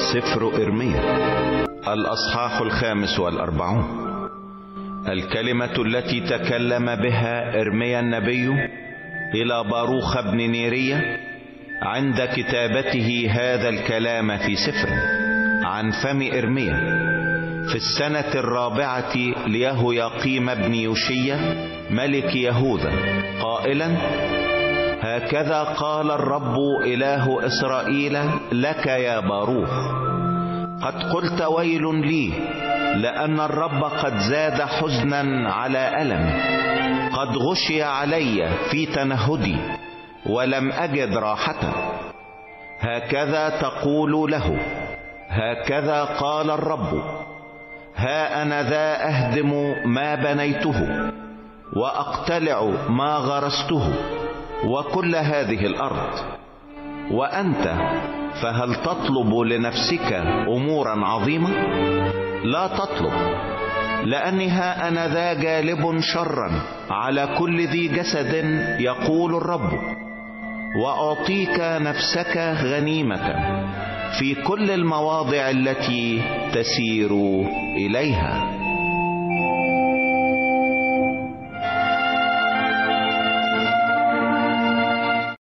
سفر إرميا الأصحاح 45. الكلمة التي تكلم بها إرميا النبي إلى باروخ بن نيرية عند كتابته هذا الكلام في سفر عن فم إرميا في السنة 4 ليهوياقيم بن يوشيا ملك يهوذا، قائلا: هكذا قال الرب إله إسرائيل لك يا باروخ: قد قلت ويل لي، لأن الرب قد زاد حزنا على ألم، قد غشي علي في تنهدي ولم أجد راحة. هكذا تقول له: هكذا قال الرب: ها أنا ذا أهدم ما بنيته وأقتلع ما غرسته وكل هذه الأرض. وأنت فهل تطلب لنفسك أمورا عظيمة؟ لا تطلب، لأني ها أنا ذا جالب شرا على كل ذي جسد، يقول الرب، وأعطيك نفسك غنيمة في كل المواضع التي تسير إليها.